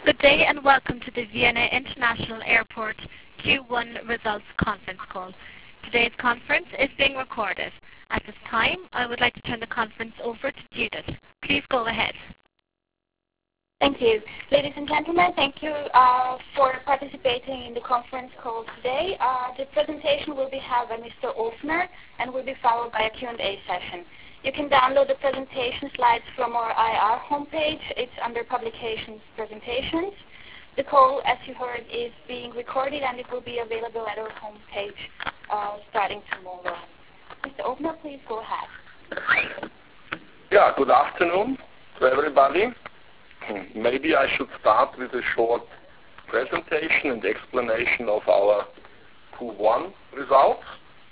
Good day and welcome to the Vienna International Airport Q1 Results Conference Call. Today's conference is being recorded. At this time, I would like to turn the conference over to Judith. Please go ahead. Thank you. Ladies and gentlemen, thank you for participating in the conference call today. The presentation will be held by Mr. Ofner and will be followed by a Q&A session. You can download the presentation slides from our IR homepage. It's under Publications, Presentations. The call, as you heard, is being recorded and it will be available at our homepage starting tomorrow. Mr. Ofner, please go ahead. Yeah, good afternoon to everybody. Maybe I should start with a short presentation and explanation of our Q1 results.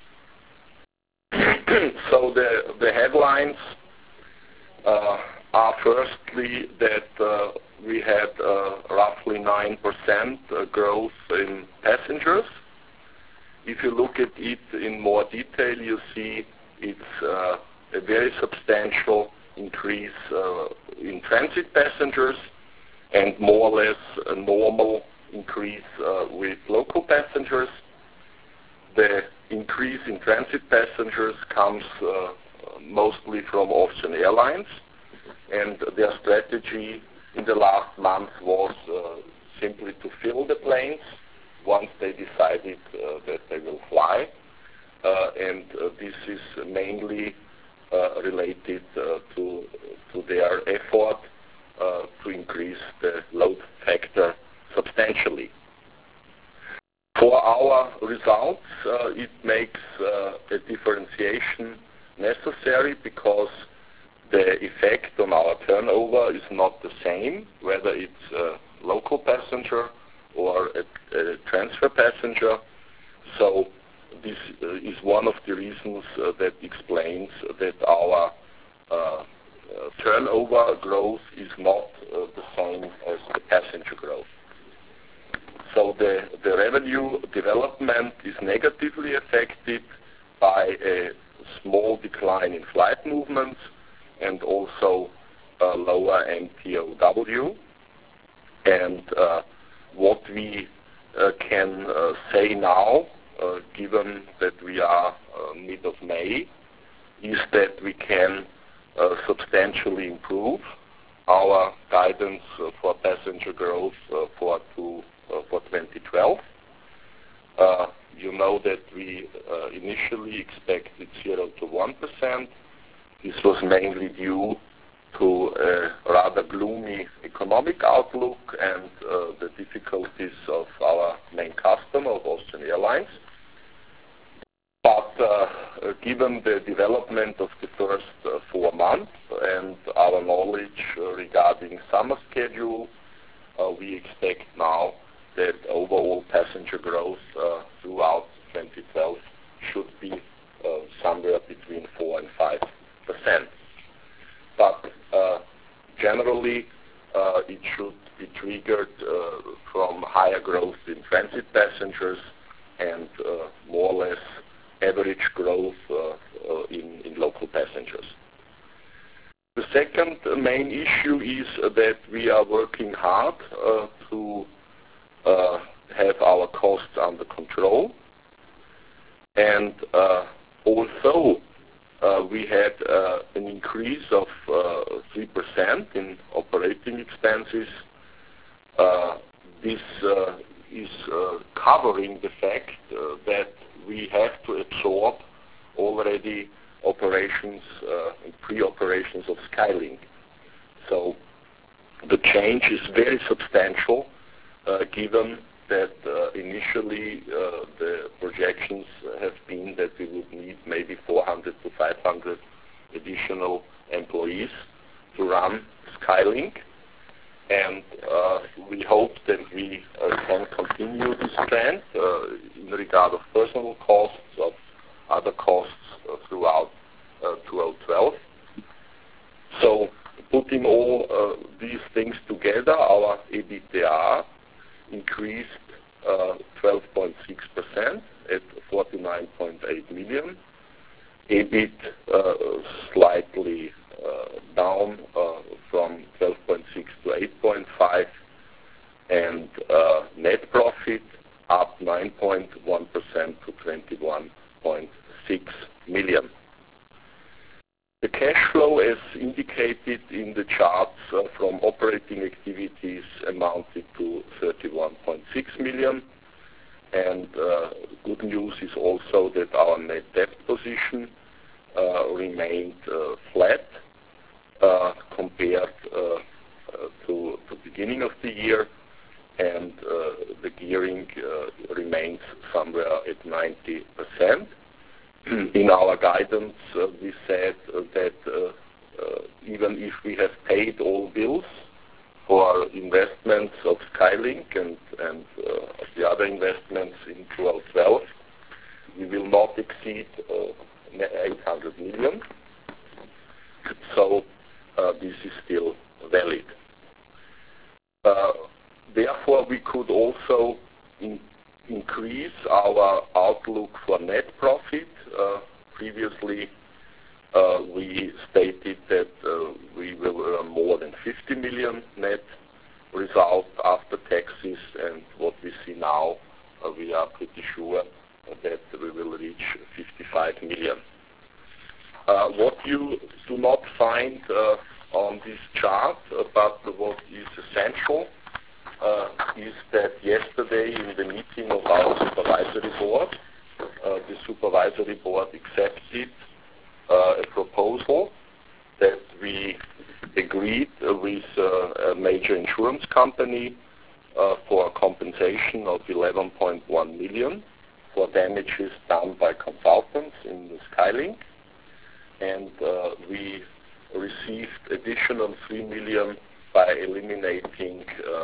So the headlines are firstly that we had roughly 9% growth in passengers. If you look at it in more detail, you see it's a very substantial increase in transit passengers and more or less a normal increase with local passengers. The increase in transit passengers comes mostly from Austrian Airlines, and their strategy in the last month was simply to fill the planes once they decided that they will fly. And this is mainly related to their effort to increase the load factor substantially. For our results, it makes a differentiation necessary because the effect on our turnover is not the same, whether it's a local passenger or a transfer passenger. So this is one of the reasons that explains that our turnover growth is not the same as the passenger growth. So the revenue development is negatively affected by a small decline in flight movements and also lower MTOW. And what we can say now, given that we are mid of May, is that we can substantially improve our guidance for passenger growth for 2012. You know that we initially expected 0 to 1%. This was mainly due to a rather gloomy economic outlook and the difficulties of our main customer, of Austrian Airlines. But given the development of the first 4 months and our knowledge regarding summer schedule, we expect now that overall passenger growth throughout 2012 should be somewhere between 4 and 5%. But generally, it should be triggered from higher growth in transit passengers and more or less average growth in local passengers. The second main issue is that we are working hard to have our costs under control. And although we had an increase of 3% in operating expenses, this is covering the fact that we have to absorb already operations and pre-operations of Skylink. So the change is very substantial, given that initially the projections have been that we would need maybe 400 to 500 additional employees to run Skylink. And we hope that we can continue this trend in regard of personal costs, of other costs throughout 2012. So putting all these things together, our EBITDA increased 12.6% at 49.8 million. EBIT slightly down from 12.6 to 8.5, 9.1% to 21.6 million. The cash flow, as indicated in the charts from operating activities, amounted to 31.6 million. And good news is also that our net debt position remained flat compared to the beginning of the year, and the gearing remains somewhere at 90%. In our guidance, we said that even if we have paid all bills for investments of Skylink and the other investments in 2012, we will not exceed 800 million. So this is still valid. Therefore, we could also increase our outlook for net profit. Previously, we stated that we will earn more than 50 million net result after taxes, and what we see now, we are pretty sure that we will reach 55 million. What you do not find on this chart, but what is essential, is that yesterday in the meeting of our supervisory board, the supervisory board accepted a proposal that we agreed with a major insurance company for a compensation of 11.1 million for damages done by consultants in the Skylink. And we received additional 3 million by eliminating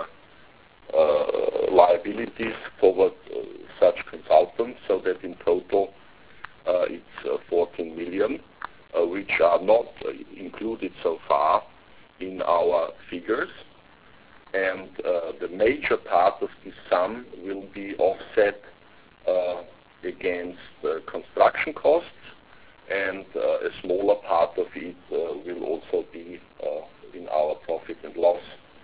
liabilities toward such consultants, so that in total it's 14 million, which are not included so far in our figures. And the major part of this sum will be offset against construction costs, and a smaller part of it will also be in our profit and loss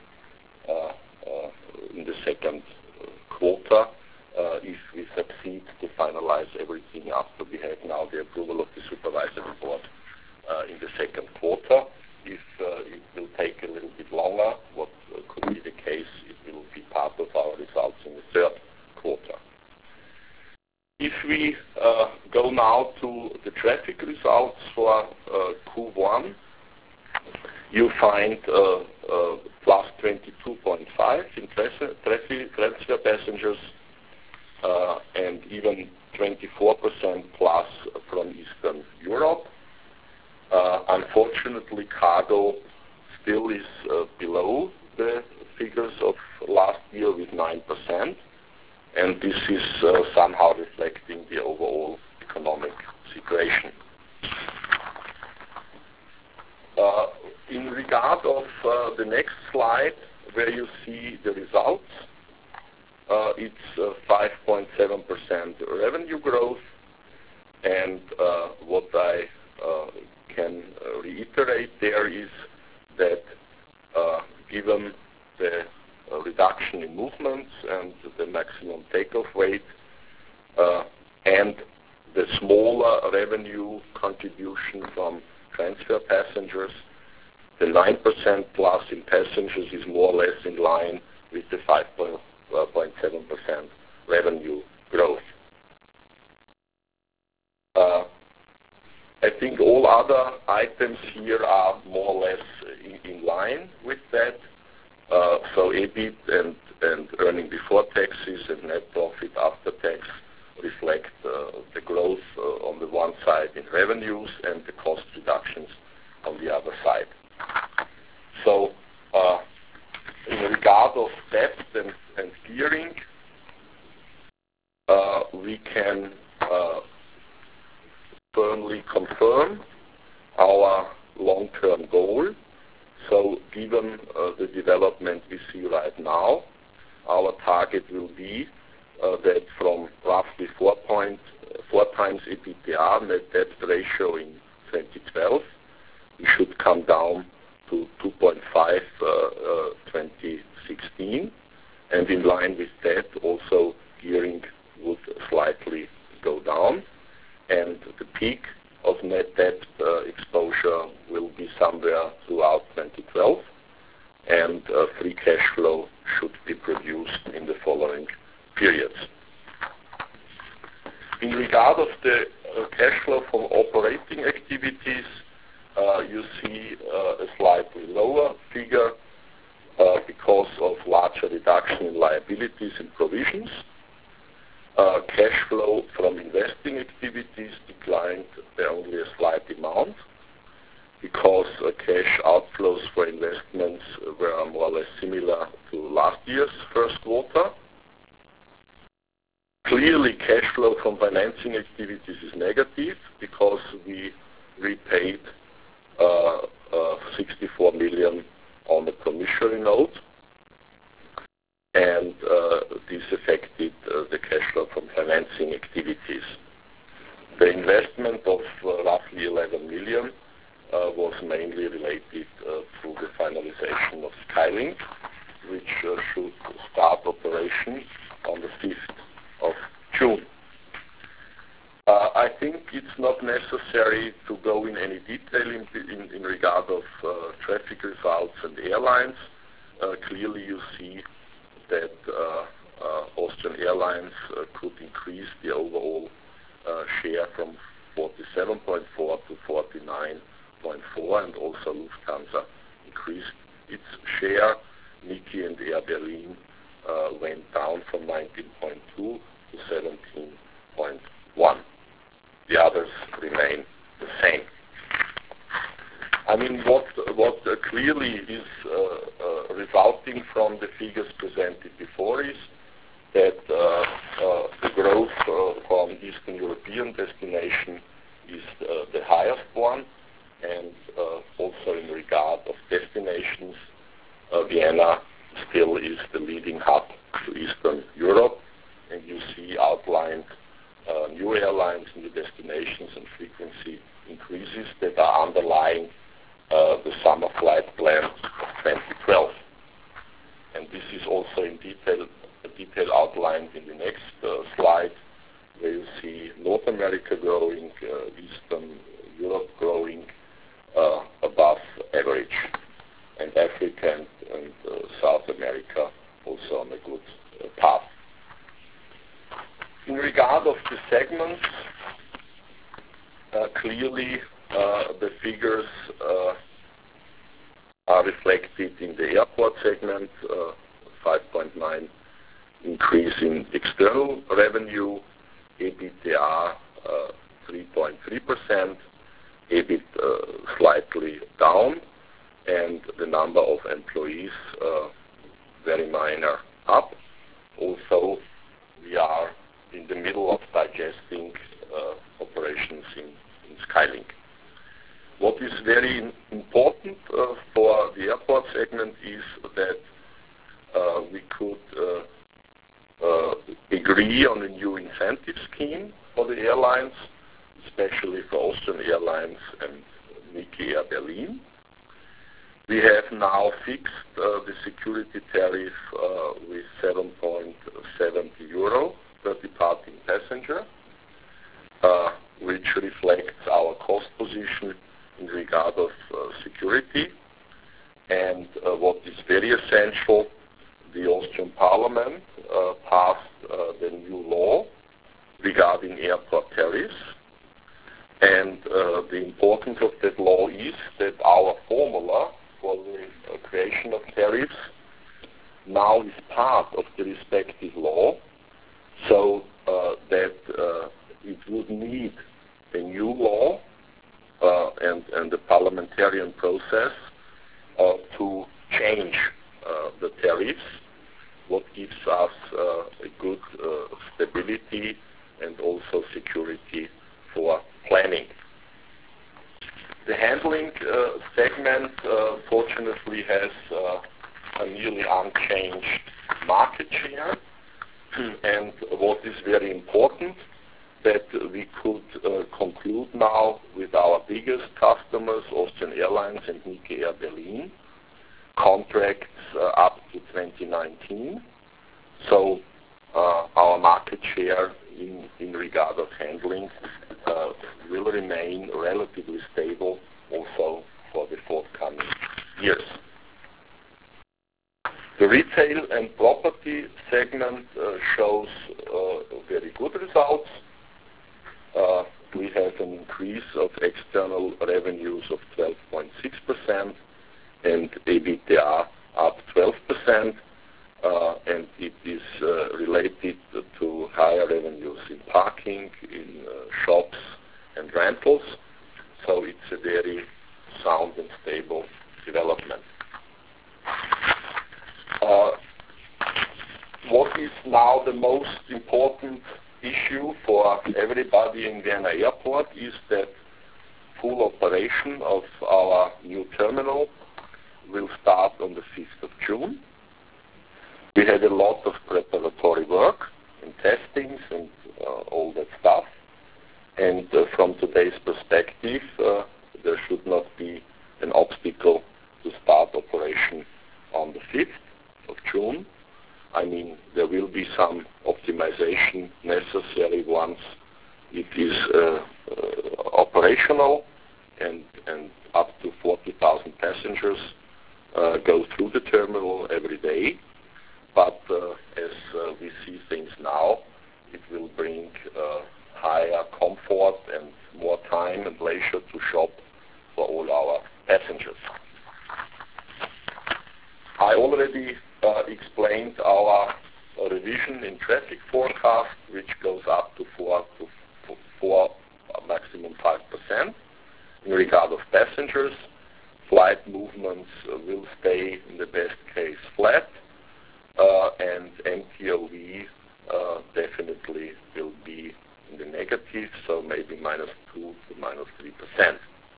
in the second quarter, if we succeed to finalize everything after we have now the approval of the supervisory board in the second quarter. If it will take a little bit longer, what could be the case, it will be part of our results in the third quarter. If we go now to the traffic results for Q1, you find plus 22.5 in transfer passengers, and even 24% plus from Eastern Europe. Unfortunately, cargo still is below the figures of last year with 9%, and this is somehow reflecting the overall economic situation. In regard of the next slide, where you see the results, it's 5.7% revenue growth, and what I can reiterate there is that given the reduction in movements and the maximum takeoff weight and the smaller revenue contribution from transfer passengers, the 9% plus in passengers is more or less in line with the 5.7% revenue growth. I think all other items here are more or less in line with that. So EBIT and earning before taxes and net profit after tax reflect the growth on the one side in revenues and the cost reductions on the other side. So in regard of debt and gearing, we can firmly confirm our long-term goal. So given the development we see right now, our target will be that from roughly 4 times EBITDA net debt ratio in 2012, we should come down to 2.5 2016, and in line with that also gearing would slightly go down, and the peak of net debt exposure will be somewhere throughout 2012, and free cash flow should be produced in the following periods. In regard of the cash flow from operating activities, you see a slightly lower figure because of larger reduction in liabilities and provisions. Cash flow from investing activities declined by only a slight amount because cash outflows for investments were more or less similar to last year's first quarter. Clearly, cash flow from financing activities is negative because we repaid 64 million on the promissory note, and this affected the cash flow from financing activities. The investment of roughly 11 million was mainly related to the finalization of Skylink, which should start operation on the 5th of June. I think it's not necessary to go in any detail in regard of traffic results and airlines. Clearly you see that Austrian Airlines could increase the overall share from 47.4 to 49.4, and also Lufthansa increased its share. Niki and Air Berlin went down from 19.2 to 17.1. The others remain the same. I mean, what clearly is resulting from the figures presented before is that the growth from Eastern European destination is the highest one, and also in regard of destinations, Vienna still is the leading hub to Eastern Europe, and you see outlined new airlines, new destinations, and frequency increases that are underlying the summer flight plan of 2012. And this is also in detail outlined in the next slide, where you see North America growing, Eastern Europe growing above average, and Africa and South America also on a good path. In regard of the segments, clearly the figures are reflected in the airport segment, 5.9 increase in external revenue, EBITDA 3.3%, EBIT slightly down, and the number of employees very minor up. Also, we are in the middle of digesting operations in Skylink. What is very important for the airport segment is that we could agree on a new incentive scheme for the airlines, especially for Austrian Airlines and Niki Air Berlin. We have now fixed the security tariff with 7.70 euro per departing passenger, which reflects our cost position in regard of security. And what is very essential, the Austrian Parliament passed the new law regarding airport tariffs. And the importance of that law is that our formula for the creation of tariffs now is part of the respective law, so that it would need a new law and the parliamentarian process to change the tariffs, what gives us a good stability and also security for planning. The handling segment fortunately has a nearly unchanged market share, and what is very important, that we could conclude now with our biggest customers, Austrian Airlines and Niki Air Berlin, contracts up to 2019. So our market share in regard of handling will remain relatively stable also for the forthcoming years. The retail and property segment shows very good results. We have an increase of external revenues of 12.6% and EBITDA up 12%, and it is related to higher revenues in parking, in shops and rentals. So it's a very sound and stable development. What is now the most important issue for everybody in Vienna Airport is that full operation of our new terminal will start on the 5th of June. We had a lot of preparatory work and testings and all that stuff. And from today's perspective, there should not be an obstacle to start operation on the 5th of June. I mean, there will be some optimization necessary once it is operational, and up to 40,000 passengers go through the terminal every day. But as we see things now, it will bring higher comfort and more time and leisure to shop for all our passengers. I already explained our revision in traffic forecast, which goes up to 4 maximum 5%. In regard of passengers, flight movements will stay in the best case flat, and MTOV definitely will be in the negative, so maybe -2 to -3%.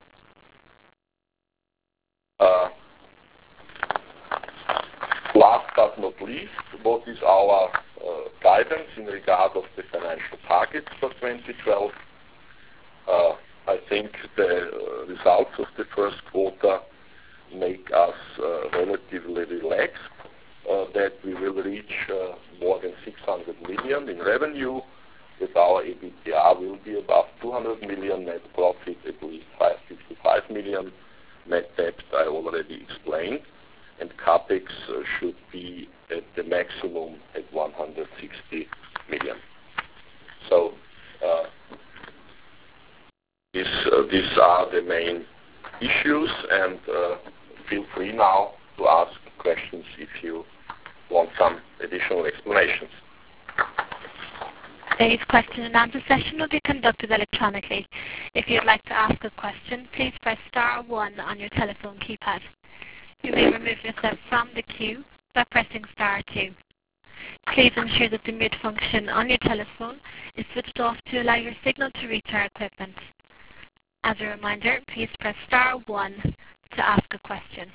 Last but not least, what is our guidance in regard of the financial targets for 2012? I think the results of the first quarter make us relatively relaxed that we will reach more than 600 million in revenue, that our EBITDA will be above 200 million, net profit at least 555 million, net debt I already explained, and CapEx should be at the maximum at 160 million. So these are the main issues, and feel free now to ask questions if you want some additional explanations. Today's question and answer session will be conducted electronically. If you'd like to ask a question, please press star 1 on your telephone keypad. You may remove yourself from the queue by pressing star 2. Please ensure that the mute function on your telephone is switched off to allow your signal to reach our equipment. As a reminder, please press star 1 to ask a question.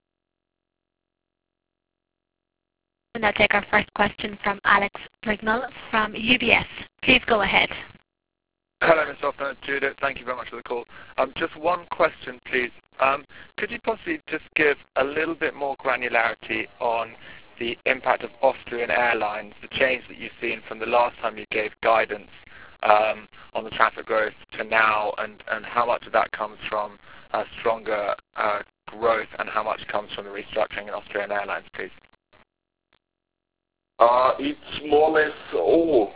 We'll now take our first question from Alex Brignall from UBS. Please go ahead. Hello, Mr. Ofner, Judith. Thank you very much for the call. Just one question, please. Could you possibly just give a little bit more granularity on the impact of Austrian Airlines, the change that you've seen from the last time you gave guidance on the traffic growth to now, and how much of that comes from stronger growth and how much comes from the restructuring in Austrian Airlines, please? It's more or less all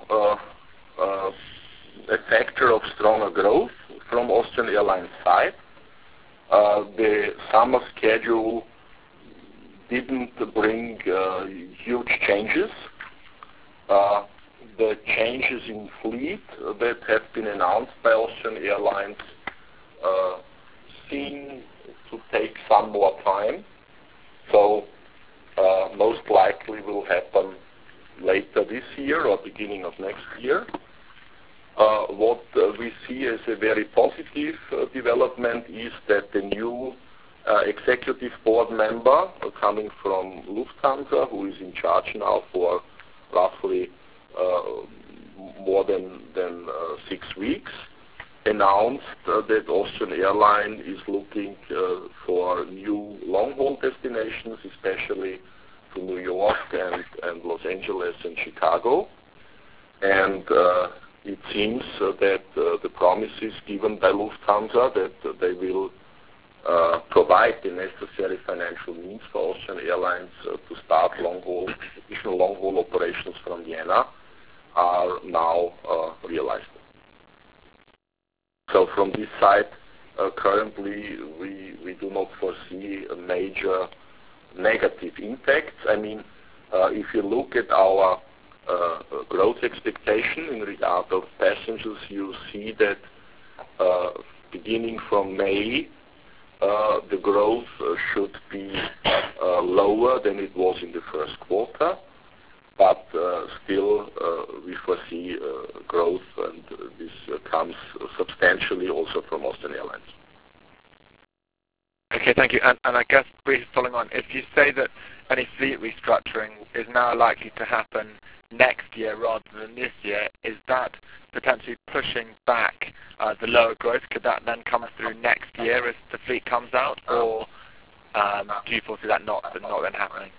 a factor of stronger growth from Austrian Airlines side. The summer schedule didn't bring huge changes. The changes in fleet that have been announced by Austrian Airlines seem to take some more time. So most likely will happen later this year or beginning of next year. What we see as a very positive development is that the new executive board member coming from Lufthansa, who is in charge now for roughly more than 6 weeks, announced that Austrian Airlines is looking for new long-haul destinations, especially to New York and Los Angeles and Chicago. and it seems that the promises given by Lufthansa that they will provide the necessary financial means for Austrian Airlines to start additional long-haul operations from Vienna are now realized. So from this side, currently we do not foresee a major negative impacts. I mean, if you look at our growth expectation in regard of passengers, you see that beginning from May, the growth should be lower than it was in the first quarter, but still we foresee growth, and this comes substantially also from Austrian Airlines. Okay, thank you. And I guess briefly following on, if you say that any fleet restructuring is now likely to happen next year rather than this year, is that potentially pushing back the lower growth? Could that then come through next year as the fleet comes out, or do you foresee that not then happening?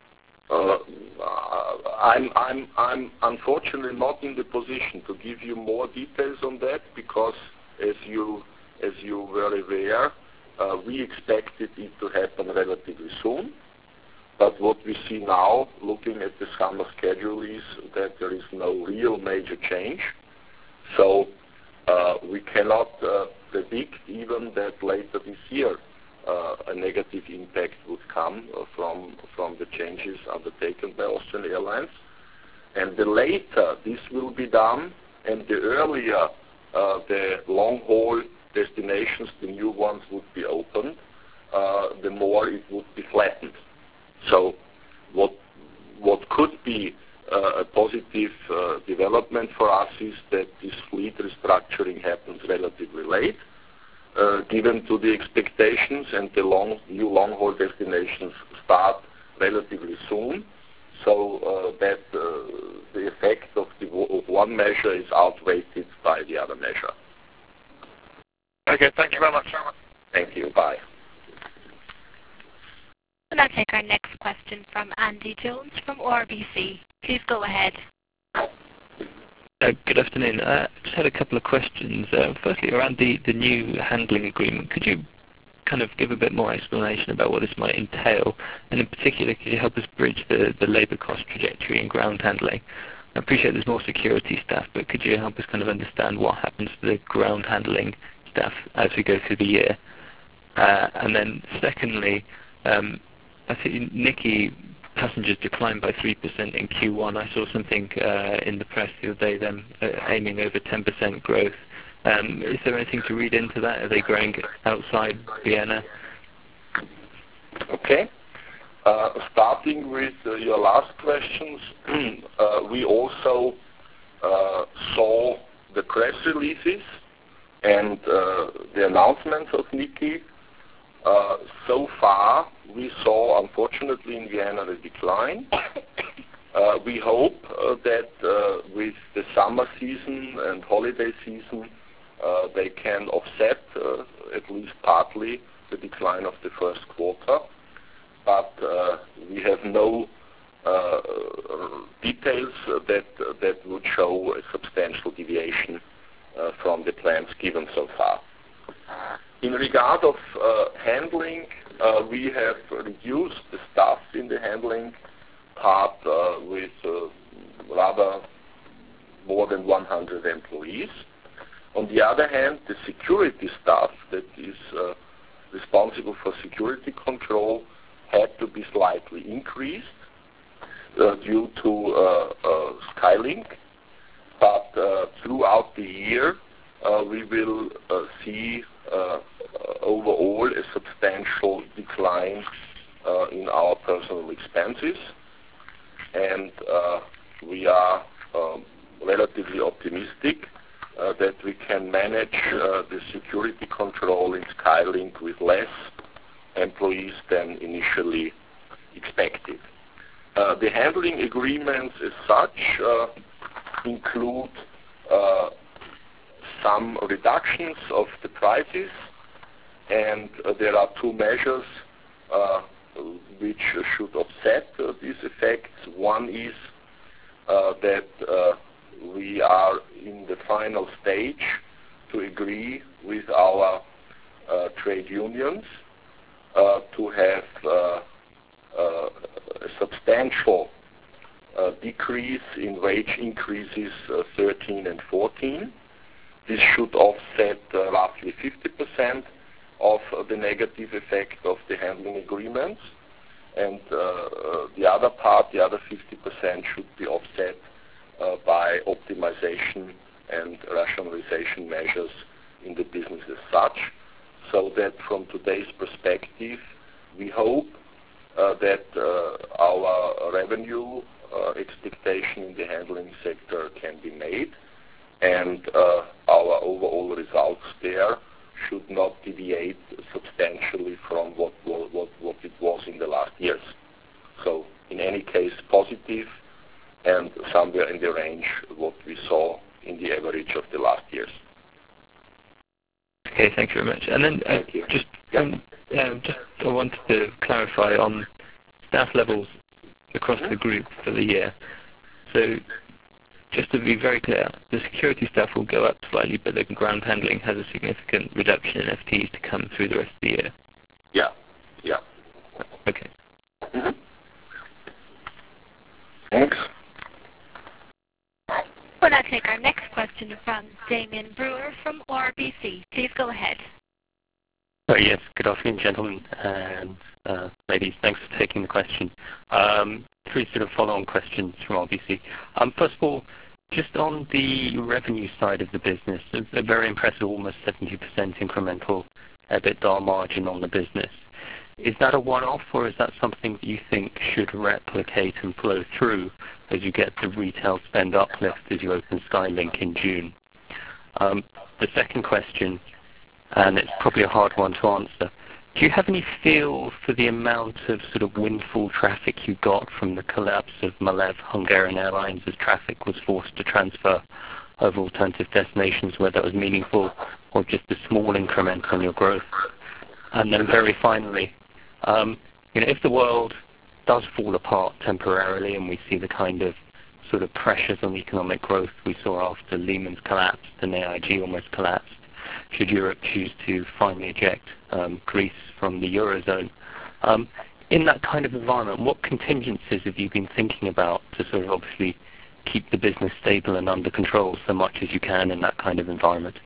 I'm unfortunately not in the position to give you more details on that, because as you were aware, we expected it to happen relatively soon. But what we see now, looking at the summer schedule, is that there is no real major change. So we cannot predict even that later this year a negative impact would come from the changes undertaken by Austrian Airlines. And the later this will be done, and the earlier the long-haul destinations, the new ones, would be opened, the more it would be flattened. So what could be a positive development for us is that this fleet restructuring happens relatively late, given to the expectations, and the new long-haul destinations start relatively soon, so that the effect of one measure is outweighed by the other measure. Okay, thank you very much. Thank you. Bye. We'll now take our next question from Andy Jones from RBC. Please go ahead. Good afternoon. I just had a couple of questions. Firstly, around the new handling agreement, could you kind of give a bit more explanation about what this might entail? And in particular, could you help us bridge the labour cost trajectory in ground handling? I appreciate there's more security staff, but could you help us kind of understand what happens to the ground handling staff as we go through the year? And then secondly, I think Niki passengers declined by 3% in Q1. I saw something in the press the other day, them aiming over 10% growth. Is there anything to read into that? Are they growing outside Vienna? Okay. Starting with your last questions, we also saw the press releases and the announcements of Niki. So far, we saw, unfortunately, in Vienna, a decline. We hope that with the summer season and holiday season, they can offset, at least partly, the decline of the first quarter. But we have no details that would show a substantial deviation from the plans given so far. In regard of handling, we have reduced the staff in the handling part with rather more than 100 employees. On the other hand, the security staff that is responsible for security control had to be slightly increased due to Skylink. But throughout the year, we will see overall a substantial decline in our personal expenses, and we are relatively optimistic that we can manage the security control in Skylink with less employees than initially expected. The handling agreements as such include some reductions of the prices, and there are two measures which should offset these effects. One is that we are in the final stage to agree with our trade unions to have a substantial decrease in wage increases 13 and 14. This should offset roughly 50% of the negative effect of the handling agreements, and the other part, the other 50%, should be offset by optimization and rationalization measures in the business as such, so that from today's perspective, we hope that our revenue expectation in the handling sector can be made, and our overall results there should not deviate substantially from what it was in the last years. So in any case, positive and somewhere in the range what we saw in the average of the last years. Okay, thank you very much. And then just I wanted to clarify on staff levels across the group for the year. So just to be very clear, the security staff will go up slightly, but the ground handling has a significant reduction in FTEs to come through the rest of the year. Yeah. Okay. Mm-hmm. Thanks. We'll now take our next question from Damien Brewer from RBC. Please go ahead. Yes, good afternoon, gentlemen, and ladies. Thanks for taking the question. Three sort of follow-on questions from RBC. First of all, just on the revenue side of the business, a very impressive, almost 70% incremental EBITDA margin on the business. Is that a one-off, or is that something that you think should replicate and flow through as you get the retail spend uplift as you open Skylink in June? The second question, and it's probably a hard one to answer, do you have any feel for the amount of sort of windfall traffic you got from the collapse of Malev Hungarian Airlines as traffic was forced to transfer over alternative destinations, where that was meaningful, or just a small increment on your growth? And then very finally, if the world does fall apart temporarily and we see the kind of sort of pressures on economic growth we saw after Lehman's collapsed and AIG almost collapsed, should Europe choose to finally eject Greece from the Eurozone, in that kind of environment, what contingencies have you been thinking about to sort of obviously keep the business stable and under control so much as you can in that kind of environment?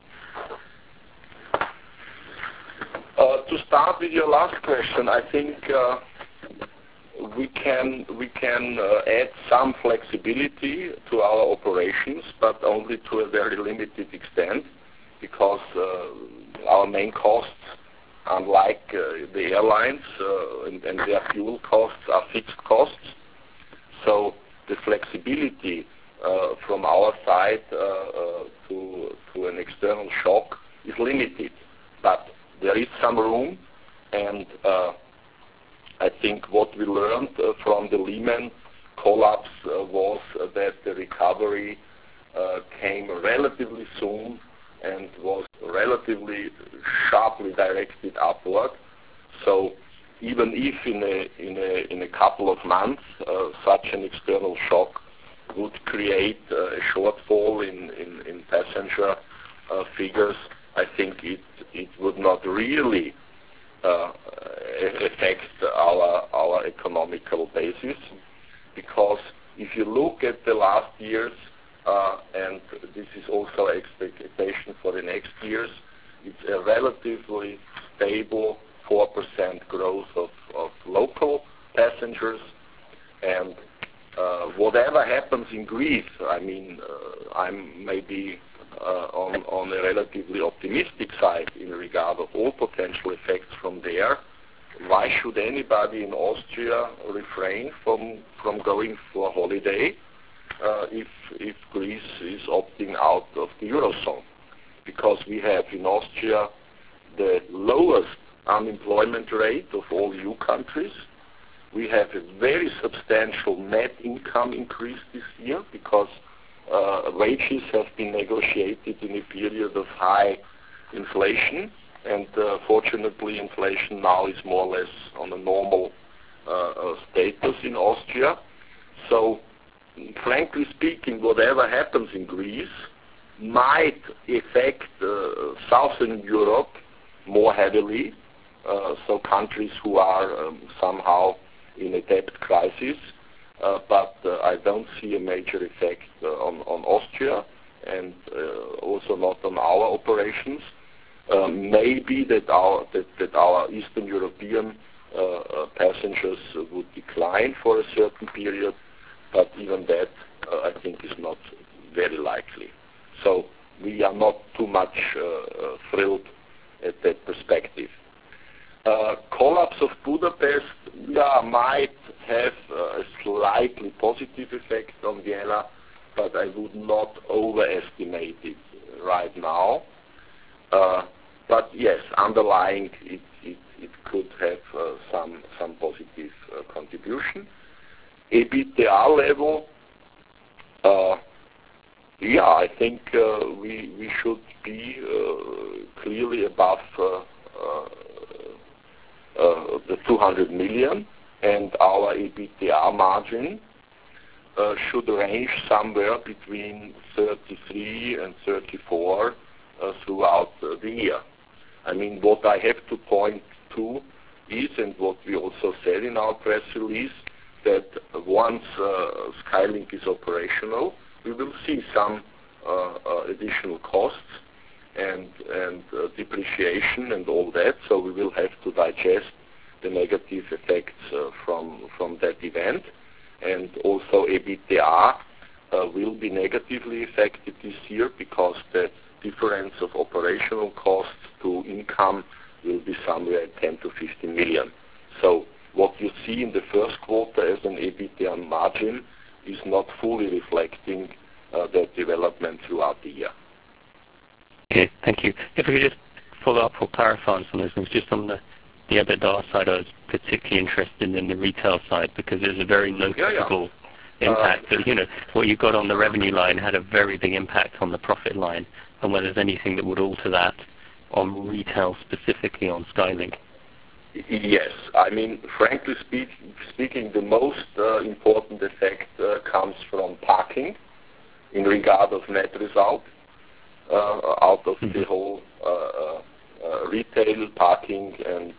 To start with your last question, I think we can add some flexibility to our operations, but only to a very limited extent, because our main costs, unlike the airlines and their fuel costs, are fixed costs. So the flexibility from our side to an external shock is limited, but there is some room, and I think what we learned from the Lehman collapse was that the recovery came relatively soon and was relatively sharply directed upward. So even if in a couple of months such an external shock would create a shortfall in passenger figures, I think it would not really affect our economical basis, because if you look at the last years, and this is also expectation for the next years, it's a relatively stable 4% growth of local passengers, and whatever happens in Greece, I mean, I'm maybe on a relatively optimistic side in regard of all potential effects from there. Why should anybody in Austria refrain from going for a holiday if Greece is opting out of the Eurozone? Because we have in Austria the lowest unemployment rate of all EU countries. We have a very substantial net income increase this year because wages have been negotiated in a period of high inflation, and fortunately inflation now is more or less on a normal status in Austria. So frankly speaking, whatever happens in Greece might affect Southern Europe more heavily, so countries who are somehow in a debt crisis, but I don't see a major effect on Austria and also not on our operations. Maybe that our Eastern European passengers would decline for a certain period, but even that I think is not very likely. So we are not too much thrilled at that perspective. Collapse of Budapest, might have a slightly positive effect on Vienna, but I would not overestimate it right now. But yes, underlying it could have some positive contribution. EBITDA level, I think we should be clearly above the 200 million, and our EBITDA margin should range somewhere between 33 and 34 throughout the year. I mean, what I have to point to is, and what we also said in our press release, that once Skylink is operational, we will see some additional costs and depreciation and all that, so we will have to digest the negative effects from that event. And also EBITDA will be negatively affected this year because the difference of operational costs to income will be somewhere at 10 to 15 million. So what you see in the first quarter as an EBITDA margin is not fully reflecting that development throughout the year. Okay, thank you. If we could just follow up or clarify on some of those things, just on the EBITDA side, I was particularly interested in the retail side because there's a very noticeable impact. That, what you got on the revenue line had a very big impact on the profit line, and whether there's anything that would alter that on retail, specifically on Skylink. Yes, I mean, frankly speaking, the most important effect comes from parking in regard of net result out of the whole retail parking and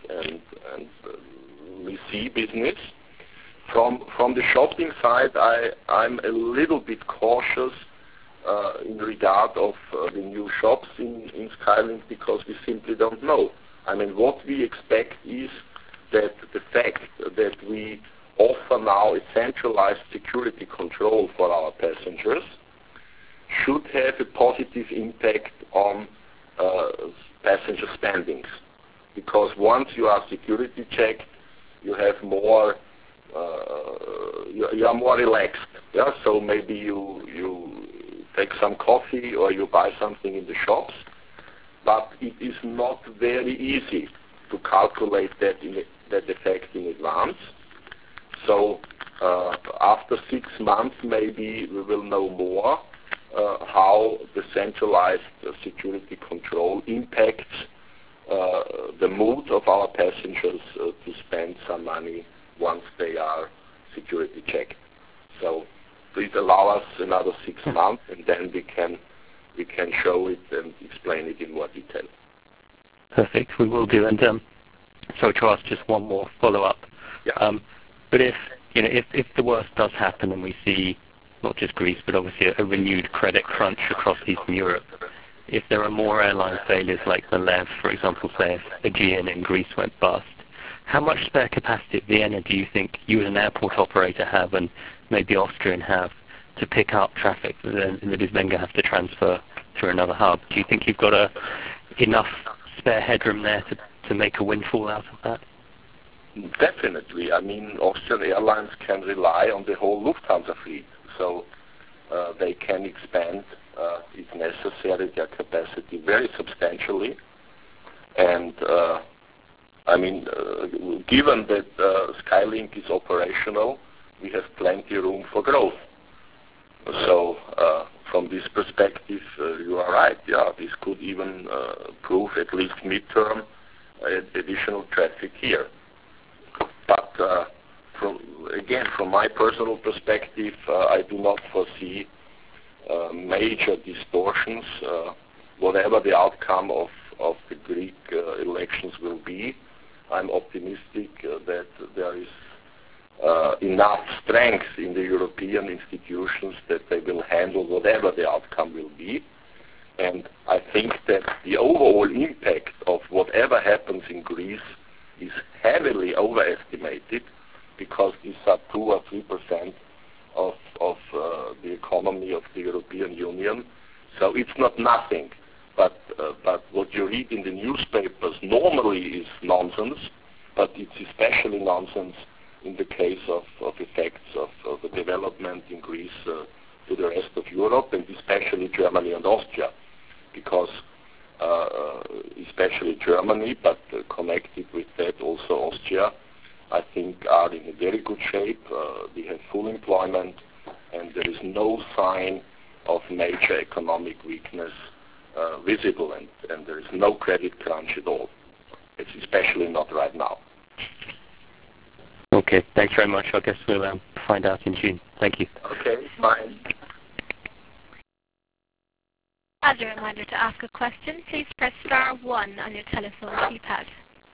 leasing business. From the shopping side, I'm a little bit cautious in regard of the new shops in Skylink because we simply don't know. I mean, what we expect is that the fact that we offer now a centralized security control for our passengers should have a positive impact on passenger spendings. Because once you are security checked, you have more, you are more relaxed. Yeah? So maybe you take some coffee or you buy something in the shops, but it is not very easy to calculate that effect in advance. So after 6 months, maybe we will know more how the centralized security control impacts the mood of our passengers to spend some money once they are security checked. So please allow us another 6 months, and then we can show it and explain it in more detail. Perfect, we will do. And sorry to ask just one more follow-up. Yeah. But if the worst does happen and we see not just Greece, but obviously a renewed credit crunch across Eastern Europe, if there are more airline failures like the LEV, for example, say if Aegean in Greece went bust, how much spare capacity at Vienna do you think you as an airport operator have and maybe Austrian have to pick up traffic that is then going to have to transfer to another hub? Do you think you've got enough spare headroom there to make a windfall out of that? Definitely. I mean, Austrian Airlines can rely on the whole Lufthansa fleet. So they can expand, if necessary, their capacity very substantially. And I mean, given that Skylink is operational, we have plenty of room for growth. So from this perspective, you are right. Yeah, this could even prove, at least midterm, additional traffic here. But from my personal perspective, I do not foresee major distortions. Whatever the outcome of the Greek elections will be, I'm optimistic that there is enough strength in the European institutions that they will handle whatever the outcome will be. And I think that the overall impact of whatever happens in Greece is heavily overestimated, because these are 2 or 3% of the economy of the European Union. So it's not nothing. But what you read in the newspapers normally is nonsense, but it's especially nonsense in the case of effects of the development in Greece to the rest of Europe, and especially Germany and Austria, because especially Germany, but connected with that also Austria, I think are in a very good shape. We have full employment, and there is no sign of major economic weakness visible, and there is no credit crunch at all. It's especially not right now. Okay, thanks very much. I guess we'll find out in June. Thank you. Okay, fine. As a reminder, to ask a question, please press star 1 on your telephone keypad.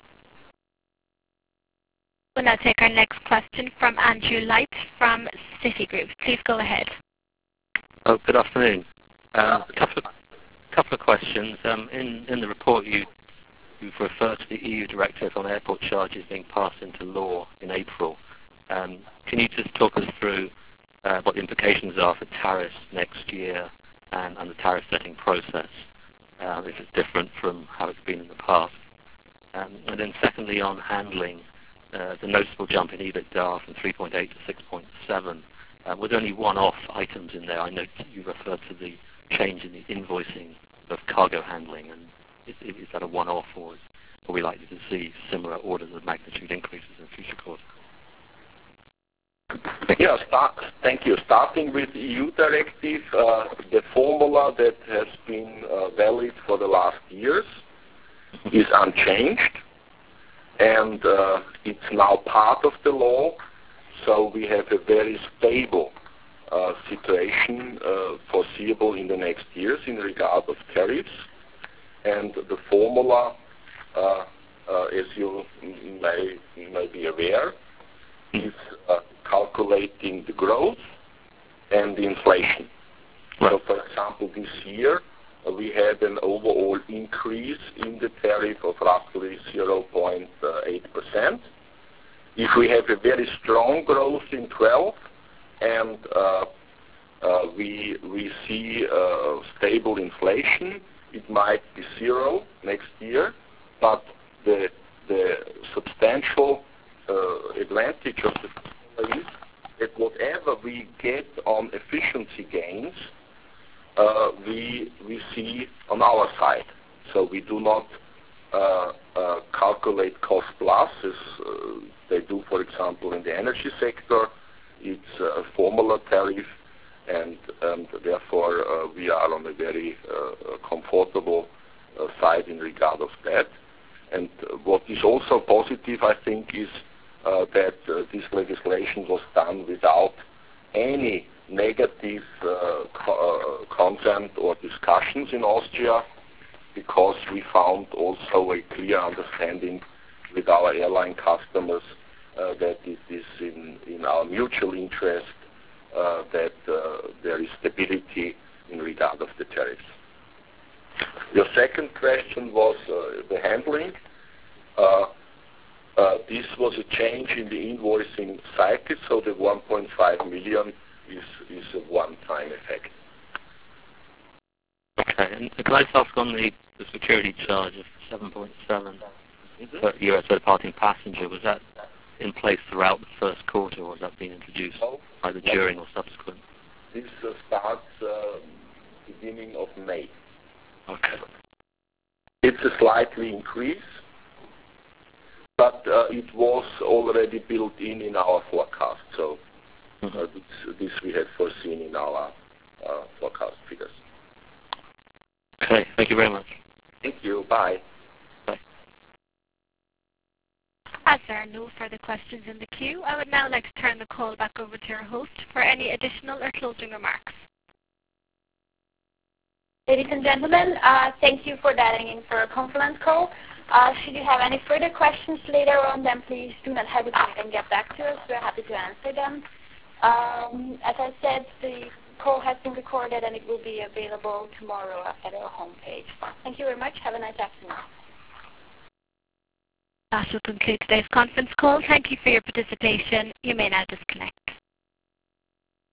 We'll now take our next question from Andrew Light from Citigroup. Please go ahead. Oh, good afternoon. A couple of questions. In the report, you've referred to the EU directive on airport charges being passed into law in April. Can you just talk us through what the implications are for tariffs next year and the tariff setting process, if it's different from how it's been in the past? And then secondly, on handling, the noticeable jump in EBITDA from 3.8 to 6.7. Were there any one-off items in there? I know you referred to the change in the invoicing of cargo handling, and is that a one-off, or are we likely to see similar orders of magnitude increases in future quarters? Yeah, thank you. Starting with the EU directive, the formula that has been valid for the last years is unchanged, and it's now part of the law, so we have a very stable situation foreseeable in the next years in regard of tariffs. And the formula, as you may be aware, is calculating the growth and the inflation. Right. So, for example, this year we had an overall increase in the tariff of roughly 0.8%. If we have a very strong growth in 12 and we see stable inflation, it might be 0 next year, but the substantial advantage of the formula is that whatever we get on efficiency gains, we see on our side. So we do not calculate cost plus as they do, for example, in the energy sector. It's a formula tariff, and therefore we are on a very comfortable side in regard of that. And what is also positive, I think, is that this legislation was done without any negative consent or discussions in Austria, because we found also a clear understanding with our airline customers that it is in our mutual interest that there is stability in regard of the tariffs. Your second question was the handling. This was a change in the invoicing cycle, so the 1.5 million is a one-time effect. Okay, and can I just ask on the security charge of 7.7 per US departing passenger, was that in place throughout the first quarter, or was that being introduced either during or subsequent? This starts beginning of May. Okay. It's a slightly increase, but it was already built in our forecast. So this we had foreseen in our forecast figures. Okay, thank you very much. Thank you. Bye. Bye. As there are no further questions in the queue, I would now like to turn the call back over to your host for any additional or closing remarks. Ladies and gentlemen, thank you for dialing in for our conference call. Should you have any further questions later on, then please do not hesitate and get back to us. We're happy to answer them. As I said, the call has been recorded and it will be available tomorrow at our homepage. Thank you very much. Have a nice afternoon. That will conclude today's conference call. Thank you for your participation. You may now disconnect.